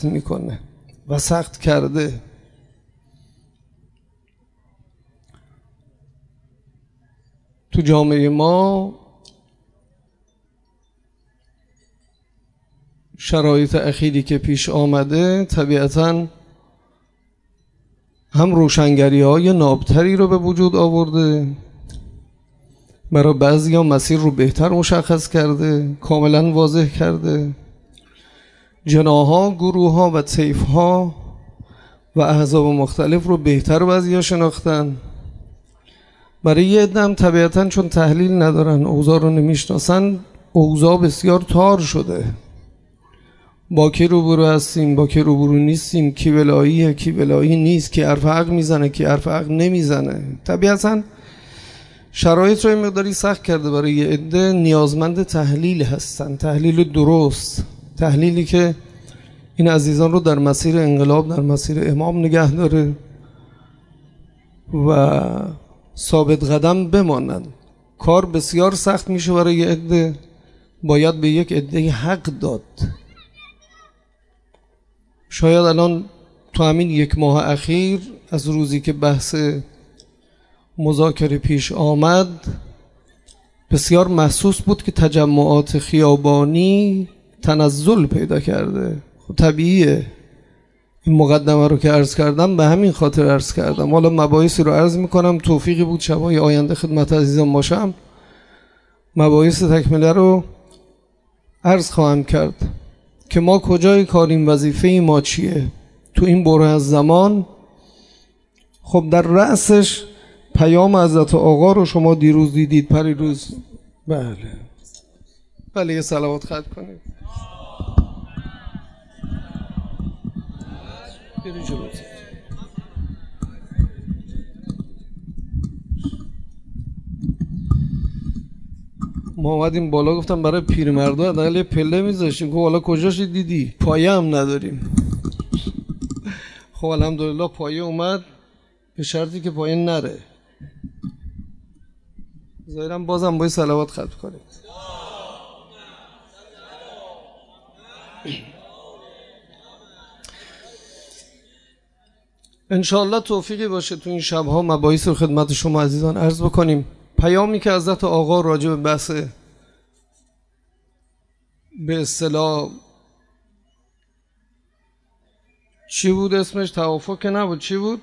سخت میکنه و سخت کرده. تو جامعه ما شرایط اخیری که پیش آمده طبیعتاً هم روشنگری‌های نابتری رو به وجود آورده، برای بعضی‌ها مسیر رو بهتر مشخص کرده، کاملاً واضح کرده. جناح‌ها، گروه‌ها و طیف‌ها و احزاب مختلف رو بهتر بعضی‌ها شناختن. برای یه عده هم طبیعتاً چون تحلیل ندارن، اوضاع رو نمیشناسن، اوضاع بسیار تار شده. با کی روبرو هستیم، با کی روبرو نیستیم، کی ولاییه، کی ولایی نیست، کی حرف حق میزنه، کی حرف حق نمیزنه. طبیعتاً شرایط رو این مقداری سخت کرده. برای یه عده نیازمند تحلیل هستن، تحلیل درست، تحلیلی که این عزیزان رو در مسیر انقلاب، در مسیر امام نگه داره و ثابت قدم بمانند. کار بسیار سخت میشه برای یه عده، باید به یک عده حق داد. شاید الان تو همین یک ماه اخیر از روزی که بحث مذاکره پیش آمد بسیار محسوس بود که تجمعات خیابانی تنزل پیدا کرده. خب طبیعیه، این مقدمه رو که عرض کردم به همین خاطر عرض کردم. حالا مباحثی رو عرض میکنم، توفیقی بود شبای آینده خدمت عزیزان باشم، مباحث تکمله رو عرض خواهم کرد که ما کجای کاریم، وظیفه ما چیه تو این بره از زمان. خب در رأسش پیام حضرت آقا رو شما دیروز دیدید، پریروز. بله یه صلوات ختم کنید. ما اومدیم بالا، گفتم برای پیرمردا حداقل یه پله میذاشتیم که حالا کجاش دیدی، پایه هم نداریم. خب الحمدلله پایه اومد، به شرطی که پایه نره. ظاهرا بازم باید صلوات ختم کنیم. انشاءالله توفیقی باشه تو این شبها مباحث رو خدمت شما عزیزان عرض بکنیم. پیامی که حضرت آقا راجع به بحث به اصطلاح چی بود اسمش، توافق که نبود، چی بود؟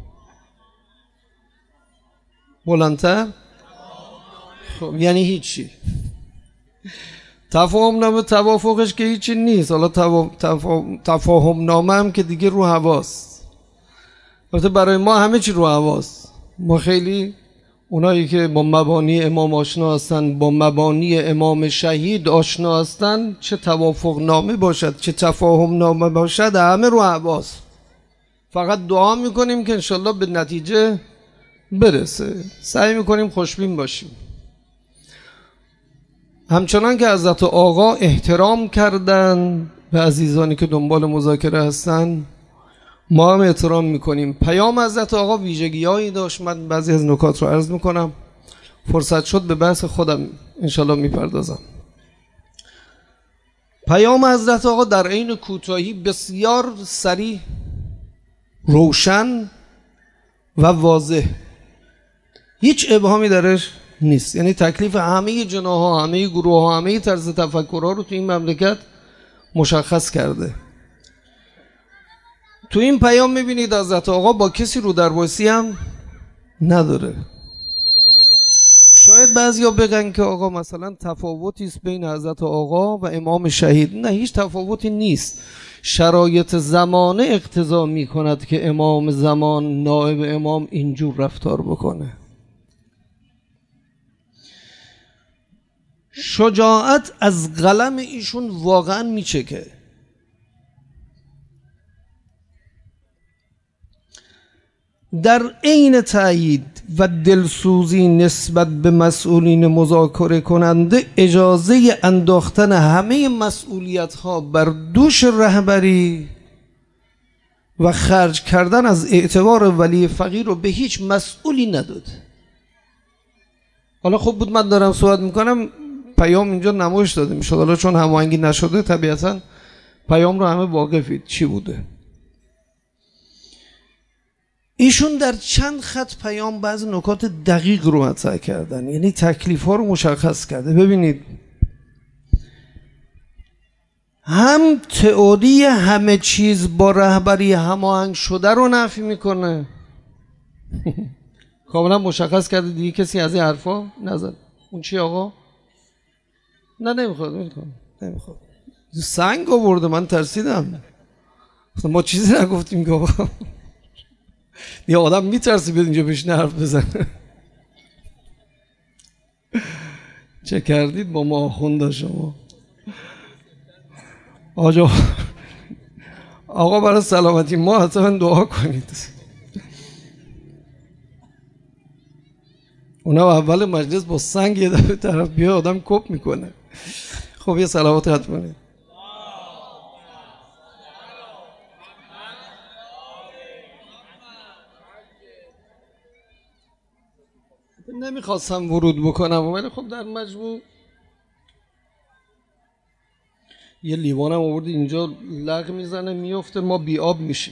بلندتر؟ خب یعنی هیچی. تفاهم نامه توافقش که هیچی نیست. حالا تفاهم نامه هم که دیگه رو هواست. البته برای ما همه چی رو هواست. ما خیلی اونایی که با مبانی امام آشنا هستن، با مبانی امام شهید آشنا هستن، چه توافق نامه باشد چه تفاهم نامه باشد همه رو هواست. فقط دعا میکنیم که انشالله به نتیجه برسه. سعی میکنیم خوشبین باشیم. همچنان که حضرت آقا احترام کردن به عزیزانی که دنبال مذاکره هستن، ما هم احترام میکنیم. پیام حضرت آقا ویژگی‌هایی داشت. من بعضی از نکات رو عرض میکنم، فرصت شد به بحث خودم انشالله میپردازم. پیام حضرت آقا در عین کوتاهی بسیار صریح، روشن و واضح، هیچ ابهامی درش نیست. یعنی تکلیف همه جناح‌ها، همه گروه‌ها، همه طرز تفکرها رو تو این مملکت مشخص کرده. تو این پیام میبینید حضرت آقا با کسی رو درباسی هم نداره. شاید بعضیا بگن که آقا مثلا تفاوتی است بین حضرت آقا و امام شهید. نه، هیچ تفاوتی نیست. شرایط زمانه اقتضا میکند که امام زمان، نائب امام، اینجور رفتار بکنه. شجاعت از قلم ایشون واقعا میچکه. در عین تأیید و دلسوزی نسبت به مسئولین مذاکره کننده، اجازه انداختن همه مسئولیت ها بر دوش رهبری و خرج کردن از اعتبار ولی فقیر رو به هیچ مسئولی نداد. حالا خوب بود من دارم صحبت میکنم، پیام اینجا نمایش داده میشد. حالا چون هماهنگی نشده طبیعتا پیام رو همه واقفید چی بوده. ایشون در چند خط پیام بعض نکات دقیق رو مطرح کردن، یعنی تکلیف ها رو مشخص کرده. ببینید، هم تئوری همه چیز با رهبری هماهنگ شده رو نفی میکنه کاملا مشخص کرده دیگه، کسی از این حرفا نزد. اون چی آقا؟ نه نمیخواد سنگ آورده، من ترسیدم، ما چیزی نگفتیم که آقا یه آدم میترسی بیاد اینجا بهش حرف بزنه. چه کردید با ما آخونده شما؟ آقا برای سلامتی ما حتما دعا کنید. اونا اول مجلس با سنگ یه دفعه طرف بیا آدم کپ میکنه. خب یه صلوات حتما کنید. نمیخواستم ورود بکنم ولی خب در مجموع یه لیوانم آورد اینجا لغ میزنه میفته، ما بی آب میشیم.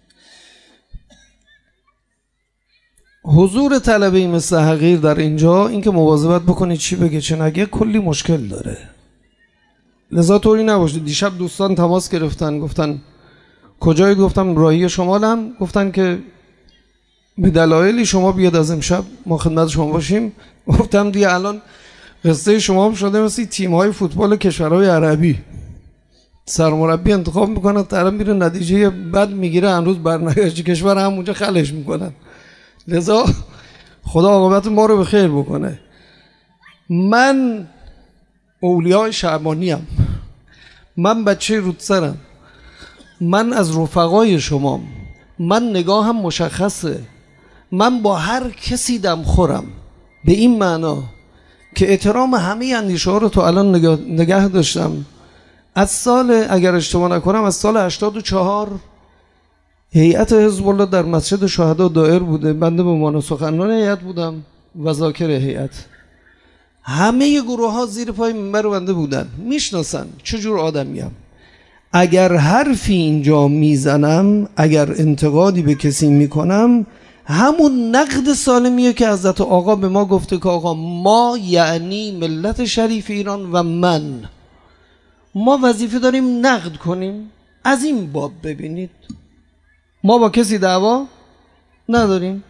حضور طلبه مثل حقیر در اینجا اینکه مواظبت بکنید چی بگه چه نگه کلی مشکل داره، لذا طوری نباشه. دیشب دوستان تماس گرفتن گفتن کجایید؟ گفتم راهی شمالم. گفتن که به دلایلی شما بیاد از امشب ما خدمت شما باشیم. گفتم دیگه الان قصه شما هم شده مثل تیم‌های فوتبال کشورهای عربی، سرمربی انتخاب میکنن، طرف میره نتیجه بد میگیره، امروز برنگشت کشور همونجا خلش میکنن. لذا خدا عاقبت ما رو به خیر بکنه. من اولیای شعبانیم، من بچه رودسرم، من از رفقای شمام، من نگاهم مشخصه، من با هر کسی دم خورم، به این معنا که احترام همه اندیشه ها رو تو الان نگه داشتم. از سال اگر اشتباه نکنم از سال 84 هیئت حزب الله در مسجد شهدا دایر بوده، بنده به عنوان سخنران هیئت بودم و ذاکر هیئت. همه گروه ها زیر پای منبر بنده بودن، میشناسن چجور آدمیم. اگر حرفی اینجا میزنم، اگر انتقادی به کسی میکنم، همون نقد سالمیه که حضرت آقا به ما گفته که آقا ما یعنی ملت شریف ایران و من، ما وظیفه داریم نقد کنیم. از این باب ببینید ما با کسی دعوا نداریم.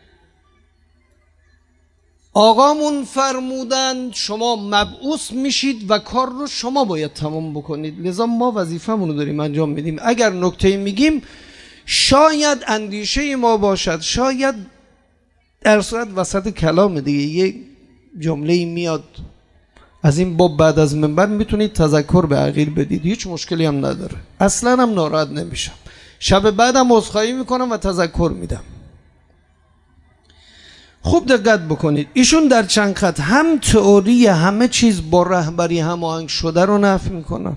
آقامون فرمودند شما مبعوث میشید و کار رو شما باید تمام بکنید، لذا ما وظیفه‌مون رو داریم انجام میدیم. اگر نکته میگیم شاید اندیشه ما باشد، شاید در صورت وسط کلام دیگه یه جمله میاد از این باب بعد از منبر میتونید تذکر به عقیل بدید، هیچ مشکلی هم نداره، اصلا هم ناراحت نمیشم. شب بعدم عذرخواهی میکنم و تذکر میدم. خوب دقت بکنید، ایشون در چند خط هم تئوری همه چیز با رهبری هماهنگ شده رو نفی میکنن،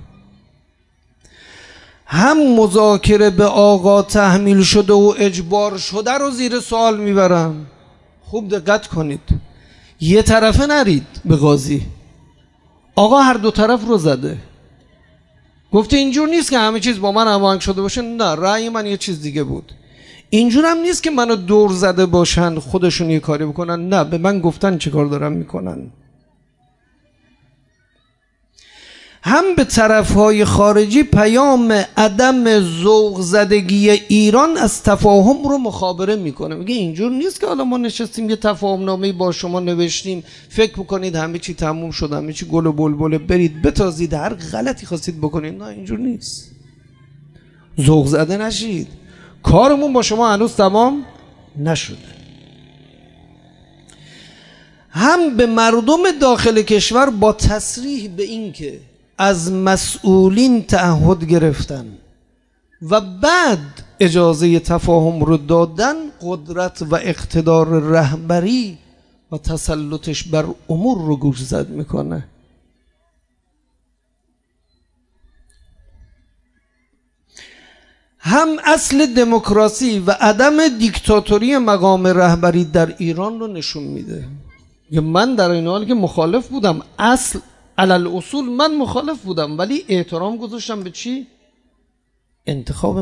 هم مذاکره به آقا تحمیل شده و اجبار شده رو زیر سوال میبرن. خوب دقت کنید، یه طرفه نرید به قاضی. آقا هر دو طرف رو زده، گفته اینجور نیست که همه چیز با من هماهنگ شده باشه، نه رأی من یه چیز دیگه بود. اینجور هم نیست که منو دور زده باشن خودشون یه کاری بکنن، نه به من گفتن چه کار دارن میکنن. هم به طرفهای خارجی پیام عدم ذوق زدگی ایران از تفاهم رو مخابره میکنه، میگه اینجور نیست که حالا ما نشستیم یه تفاهم نامه‌ای با شما نوشتیم فکر بکنید همه چی تموم شد، همه چی گل و بلبله، برید بتازید هر غلطی خواستید بکنید. نه اینجور نیست، ذوق زده نشید، کارمون با شما هنوز تمام نشده. هم به مردم داخل کشور با تصریح به این که از مسئولین تعهد گرفتن و بعد اجازه تفاهم رو دادن، قدرت و اقتدار رهبری و تسلطش بر امور رو گوشزد میکنه. هم اصل دموکراسی و عدم دیکتاتوری مقام رهبری در ایران رو نشون میده. من در این حال که مخالف بودم، اصل علل اصول من مخالف بودم، ولی احترام گذاشتم به چی؟ انتخاب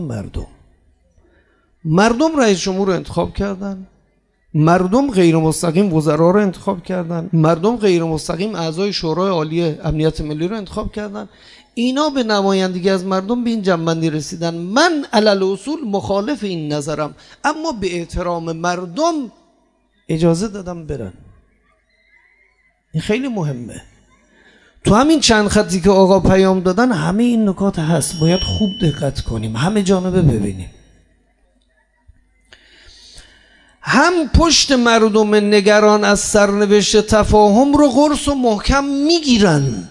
مردم رئیس جمهور رو انتخاب کردن، مردم غیر مستقیم وزرا رو انتخاب کردن، مردم غیر مستقیم اعضای شورای عالی امنیت ملی رو انتخاب کردن. اینا به نمایندگی از مردم به این جنبندی رسیدن من علل اصول مخالف این نظرم، اما به احترام مردم اجازه دادم برن. این خیلی مهمه. تو همین چند خطی که آقا پیام دادن همه این نکات هست، باید خوب دقت کنیم، همه جانبه ببینیم. هم پشت مردم نگران از سرنوشت تفاهم رو قرص و محکم میگیرن،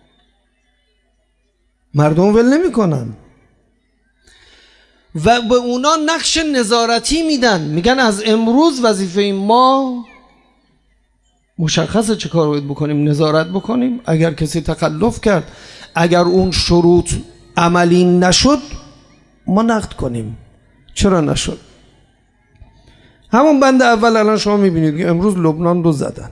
مردم ول نمی کنن و به اونا نقش نظارتی میدن، میگن از امروز وظیفه ما مشخصه چه کار باید بکنیم، نظارت بکنیم. اگر کسی تخلف کرد، اگر اون شروط عملی نشد، ما نقد کنیم چرا نشد. همون بند اول الان شما میبینید که امروز لبنان رو زدن،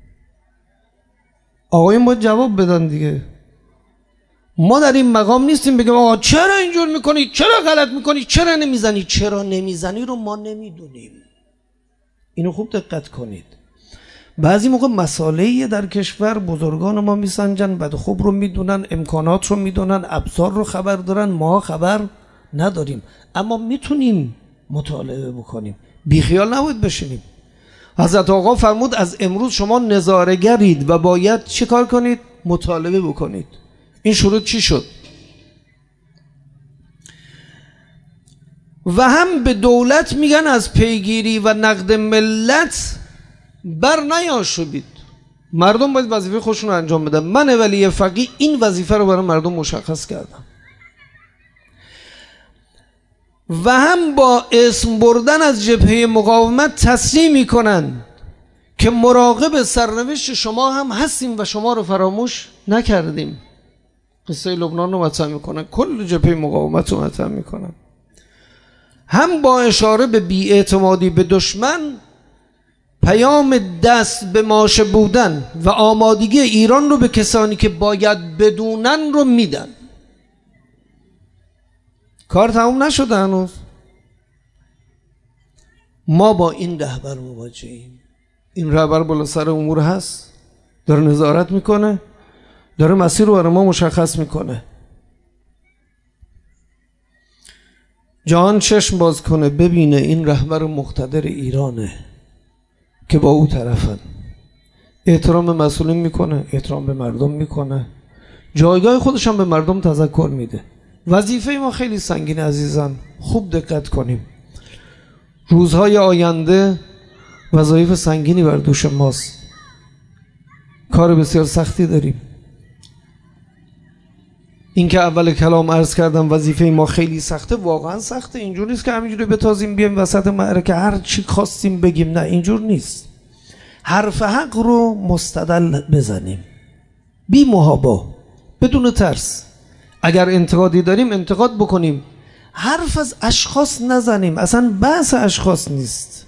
آقایون باید جواب بدن دیگه. ما در این مقام نیستیم بگیم آقا چرا اینجور میکنی، چرا غلط میکنی، چرا نمیزنی. چرا نمیزنی رو ما نمیدونیم. اینو خوب دقت کنید. بعضی موقع مسائلی در کشور بزرگان ما میسنجن، بد خوب رو میدونن، امکانات رو میدونن، ابزار رو خبر دارن، ما خبر نداریم، اما میتونیم مطالعه بکنیم، بیخیال نباید بشینیم. حضرت آقا فرمود از امروز شما نظاره‌گرید و باید چه کار کنید؟ مطالبه بکنید. این شروط چی شد؟ و هم به دولت میگن از پیگیری و نقد ملت بر نیاشوبید. مردم باید وظیفه خودشون رو انجام بدن. من ولی فقیه این وظیفه رو برای مردم مشخص کردم. و هم با اسم بردن از جبهه مقاومت تصریح میکنن که مراقب سرنوشت شما هم هستیم و شما رو فراموش نکردیم. قصه لبنان رو مطرح میکنن، کل جبهه مقاومت رو مطرح میکنن. هم با اشاره به بی‌اعتمادی به دشمن پیام دست به ماشه بودن و آمادگی ایران رو به کسانی که باید بدونن رو میدن. کار تموم نشده هنوز. ما با این رهبر مواجهیم. این رهبر بالا سر امور هست، داره نظارت میکنه، داره مسیر رو برای ما مشخص میکنه. جهان چشم باز کنه ببینه این رهبر مقتدر ایرانه که با او طرفن. احترام به مسئولین میکنه، احترام به مردم میکنه، جایگاه خودش هم به مردم تذکر میده. وظیفه ما خیلی سنگینه عزیزان، خوب دقت کنیم. روزهای آینده وظایف سنگینی بر دوش ماست، کار بسیار سختی داریم. این که اول کلام عرض کردم وظیفه ما خیلی سخته، واقعا سخته. اینجور نیست که همینجوری بتازیم بیایم وسط معرکه هر چی خواستیم بگیم، نه اینجور نیست. حرف حق رو مستدل بزنیم، بی محابا، بدون ترس. اگر انتقادی داریم انتقاد بکنیم، حرف از اشخاص نزنیم، اصلا بحث اشخاص نیست.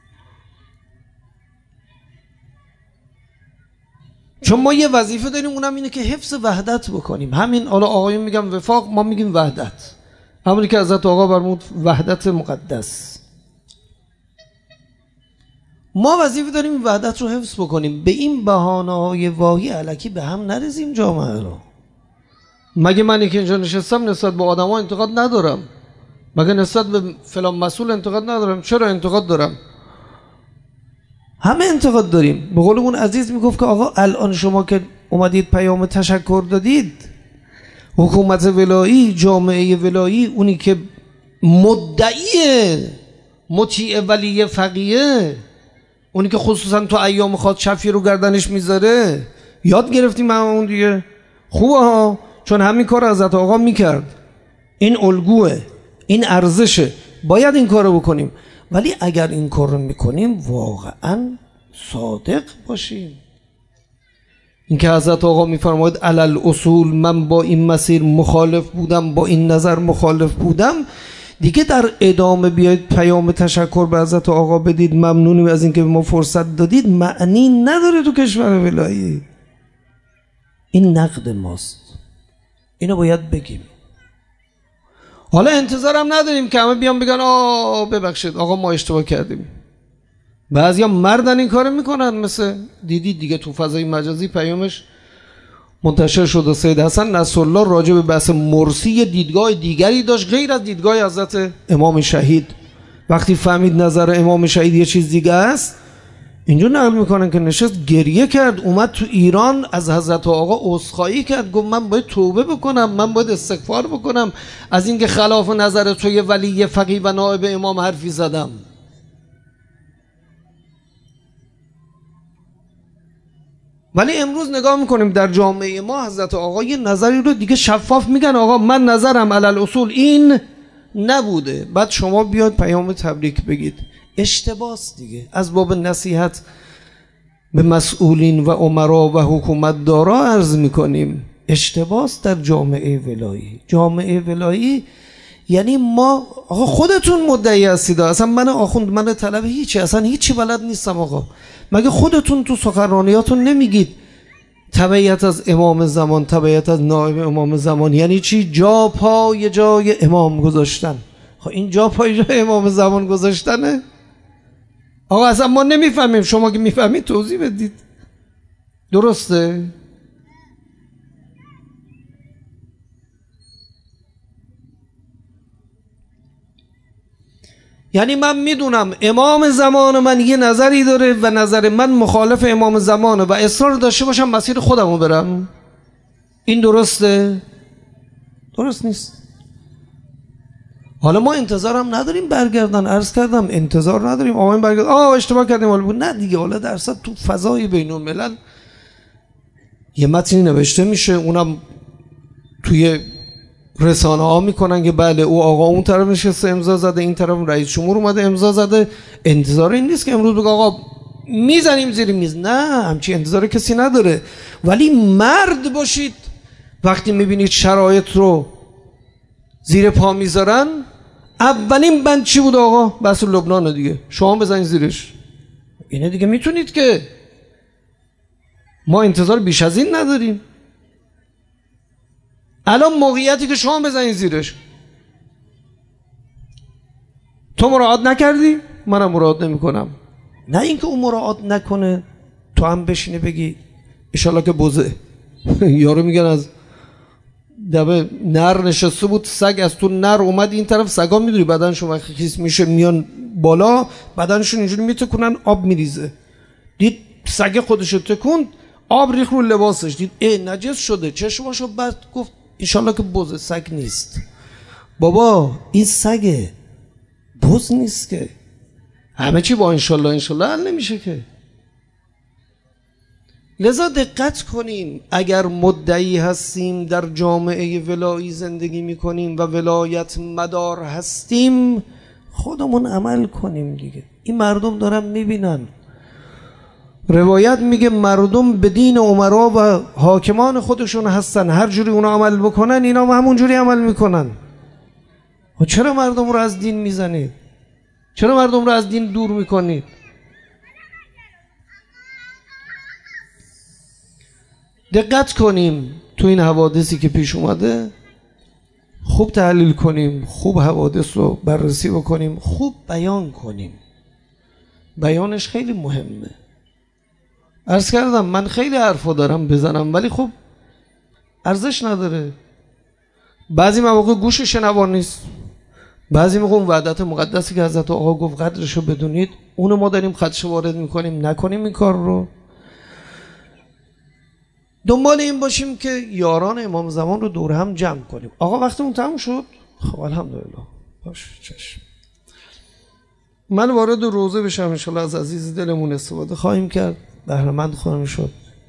چون ما یه وظیفه داریم، اونم اینه که حفظ وحدت بکنیم. همین حالا آقایون میگم وفاق، ما میگیم وحدت، همونی که حضرت آقا فرمود وحدت مقدس. ما وظیفه داریم این وحدت رو حفظ بکنیم، به این بهانه‌های واهی الکی به هم نریزیم جامعه رو. مگه من که اینجا نشستم نسبت به آدما انتقاد ندارم؟ مگه نسبت به فلان مسئول انتقاد ندارم؟ چرا انتقاد دارم؟ همه انتقاد داریم. به قول اون عزیز میگفت که آقا الان شما که اومدید پیام تشکر دادید، حکومت ولایی، جامعه ولایی، اونی که مدعی مطیع ولی فقیه، اونی که خصوصا تو ایام خاص شفیع رو گردنش میذاره، یاد گرفتیم همون دیگه. خوبه ها، چون همین کار حضرت آقا میکرد، این الگوه، این ارزشه، باید این کار رو بکنیم. ولی اگر این کار رو میکنیم واقعا صادق باشیم. این که حضرت آقا میفرماید علل اصول من با این مسیر مخالف بودم، با این نظر مخالف بودم، دیگه در ادامه بیاید پیام تشکر به حضرت آقا بدید، ممنونیم از اینکه به ما فرصت دادید، معنی نداره تو کشور ولایی. این نقد ماست، اینو باید بگیم. حالا انتظارم نداریم که همه بیان بگن ببخشید آقا ما اشتباه کردیم. بعضیا مردن این کارو میکنن، مثل دیدید دیگه تو فضای مجازی پیامش منتشر شده سید حسن نصرالله راجع به بحث مرسی یه دیدگاه دیگری داشت غیر از دیدگاه حضرت امام شهید. وقتی فهمید نظر امام شهید یه چیز دیگه است، اینجا نقل میکنن که نشست گریه کرد، اومد تو ایران از حضرت آقا عذرخواهی کرد، گفت من باید توبه بکنم، من باید استغفار بکنم از اینکه خلاف نظر توی ولی فقیه و نائب امام حرفی زدم. ولی امروز نگاه میکنیم در جامعه ما حضرت آقا یه نظری رو دیگه شفاف میگن آقا من نظرم علی اصول این نبوده، بعد شما بیاد پیام تبریک بگید. اشتباس دیگه. از باب نصیحت به مسئولین و امرا و حکومت دارا عرض میکنیم اشتباس در جامعه ولایی. جامعه ولایی یعنی ما آقا خودتون مدعی هستید، اصلا من آخوند من طلب هیچی، اصلا هیچی بلد نیستم آقا. مگه خودتون تو سخنرانیاتون نمیگید تبعیت از امام زمان، تبعیت از نائب امام زمان یعنی چی؟ جا پای جای امام گذاشتن. خب این جا پای جای امام زمان گذاشتنه؟ آقا اصلا ما نمیفهمیم، شما که میفهمید توضیح بدید. درسته؟ یعنی من میدونم امام زمان من یه نظری داره و نظر من مخالف امام زمانه و اصرار داشته باشم مسیر خودمو برم. این درسته؟ درست نیست. حالا ما انتظارم نداریم برگردن، عرض کردم انتظار نداریم آقا این برگردن اشتباه کردیم حالا نه دیگه. حالا درصد تو فضای بین الملل یه متنی نوشته میشه، اونم توی رسانه ها میکنن که بله او آقا اون طرف نشسته امضا زده، این طرف رئیس جمهور اومده امضا زده. انتظار این نیست که امروز بگه آقا میزنیم زیر میز، نه همچی انتظار کسی نداره. ولی مرد باشید وقتی میبینید شرایط رو زیر پا میذارن. اولین بند چی بود آقا؟ بحث لبنان دیگه، شما بزنید زیرش. اینه دیگه میتونید که ما انتظار بیش از این نداریم. الان موقعیتی که شما بزنید زیرش. تو مراعات نکردی منم مراعات نمی کنم. نه اینکه اون مراعات نکنه تو هم بشینه بگی انشالله که بوزه. یارو میگن از دبه نر نشسته بود، سگ از تو نر اومد این طرف. سگا میدونی بدنشون وقتی خیس میشه میان بالا، بدنشون اینجوری میتکنن آب میریزه. دید سگ خودشو تکوند، آب ریخ رو لباسش، دید نجس شده، چشماشو بست، گفت انشالله که بوزه، سگ نیست. بابا این سگه، بوز نیست که. همه چی با انشالله انشالله حل نمیشه که. لذا دقت کنیم اگر مدعی هستیم در جامعه ولایی زندگی میکنیم و ولایت مدار هستیم خودمون عمل کنیم دیگه. این مردم دارن میبینن. روایت میگه مردم به دین امرا و حاکمان خودشون هستن، هر جوری اونا عمل بکنن اینا همون جوری عمل میکنن. و چرا مردم رو از دین میزنید؟ چرا مردم رو از دین دور میکنید؟ دقت کنیم تو این حوادثی که پیش اومده، خوب تحلیل کنیم، خوب حوادث رو بررسی بکنیم، خوب بیان کنیم. بیانش خیلی مهمه. عرض کردم من خیلی حرفا دارم بزنم ولی خب ارزش نداره. بعضی مواقع گوش شنوار نیست، بعضی موقع اون وحدت مقدسی که حضرت آقا گفت قدرشو بدونید اونو ما داریم خدشه وارد میکنیم. نکنیم این کار رو. دنبال این باشیم که یاران امام زمان رو دور هم جمع کنیم. آقا وقتمون تموم شد؟ خب الحمدلله. باشه چشم. من وارد روزه بشم انشالله از عزیز دلمون استفاده خواهیم کرد، بهره‌مند خواهیم شد.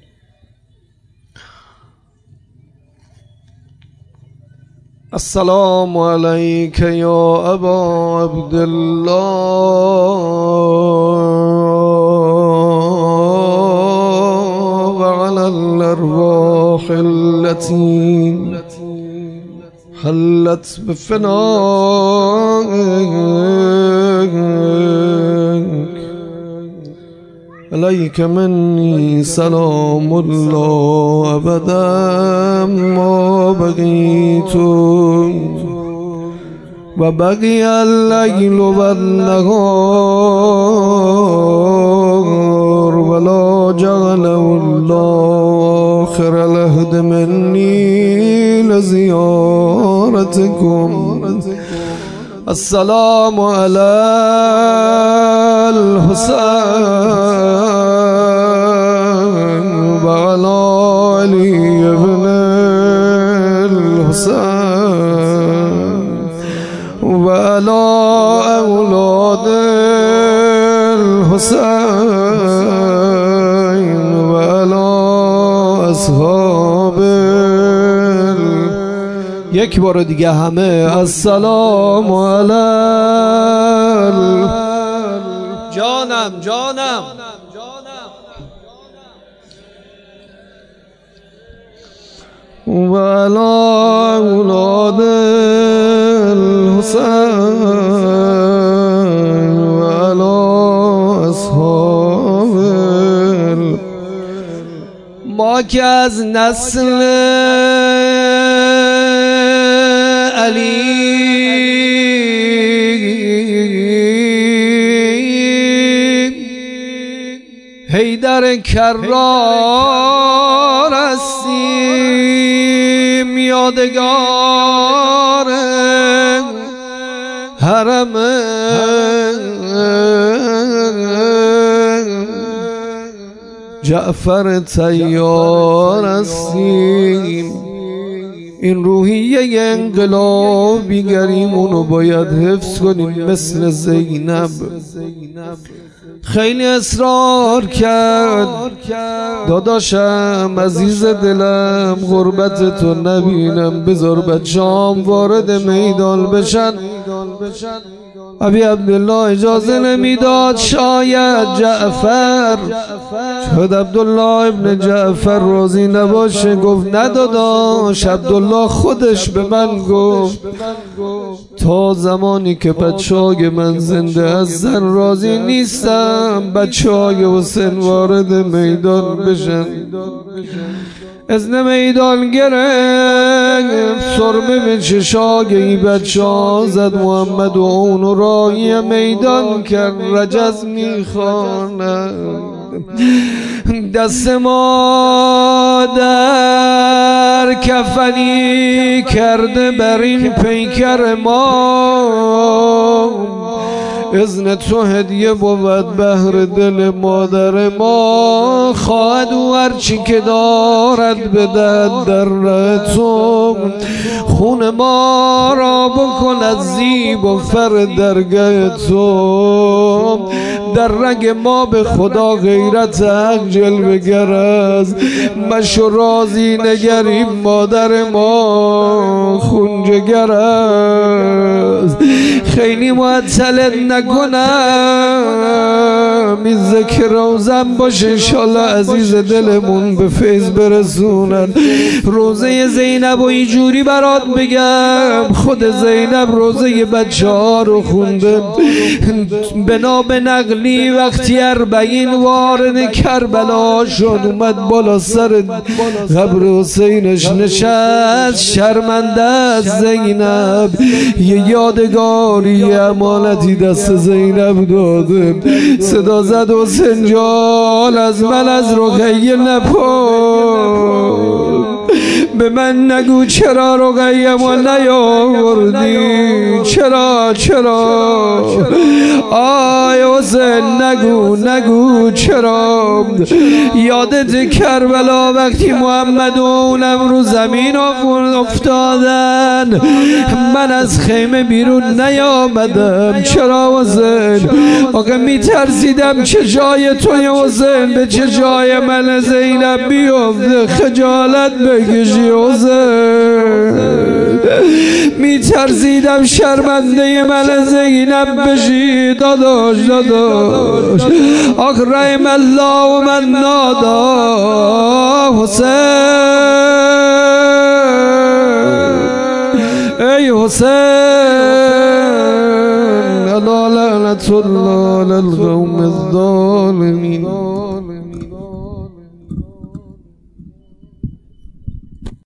السلام علیک یا ابا عبدالله و علی الارواح التي حلت بفنائك علیک منی سلام الله ابدا ما بقیت و بقی اللیل و النهار ولا جعل الله آخر العهد منی لزیارتکم. السلام علی الحسین و علی علی ابن الحسین و علی اولاد الحسین و علی اصحاب. یک بار دیگه همه السلام علی جانم جانم و علی اولاد الحسین و علی اصحاب. ما که از نسل علی حیدر کرار هستیم، یادگار حرم جعفر طیار هستیم. این روحیه انقلابی گریمونو باید حفظ کنیم مثل زینب. خیلی اصرار کرد داداشم عزیز دلم غربت تو نبینم، بذار بچه‌ام وارد میدان بشن. ابی عبدالله اجازه نمیداد. شاید جعفر شاید عبدالله ابن جعفر راضی نباشه. گفت نداداش، عبدالله خودش به من گفت تا زمانی که بچه‌های من زنده هستن راضی نیستم بچه‌های حسین وارد میدان بشن. اذن میدان گرفت، سرمه به چشای این بچه ها زد. محمد و اونو راهی میدان کرد، رجز میخواند دست ما در کفنی کرده بر این پیکر ما. اذن تو هدیه بود بهر دل مادر ما. خواهد او هرچی که دارد بدهد در ره تو. خون ما را بکن از زیب و فر درگاه تو. در رگ ما به خدا غیرت حق جلوه گر است. مشو راضی نگریم مادر ما خون جگر است. خیلی معطلت نکنم، این ذکر روزم باشه انشالله عزیز دلمون به فیض برسونن. روزه زینب و اینجوری برات بگم، خود زینب روزه بچه ها رو خونده. بنا به نقلی وقتی 40 وارد کربلا شد اومد بالا سر قبر حسینش نشست. شرمنده از زینب یه یادگاری امانتی دست زینب داده. صدا زد حسین جان از من از رقیه نپرس، به من نگو چرا رقیه ما نیاوردی. چرا آی حسین نگو چرا. یادت کربلا وقتی محمد و اونم رو زمین افتادن من از خیمه بیرون نیامدم. چرا حسین؟ آقا میترسیدم چه جای توی حسین به چه جای من زینب بیفته خجالت بکشی حسین. میترسیدم شرمنده من زینب بشی داداش. آخ رحم الله و من نادا حسین. ای حسین الا لعنت الله علی القوم الظالمین.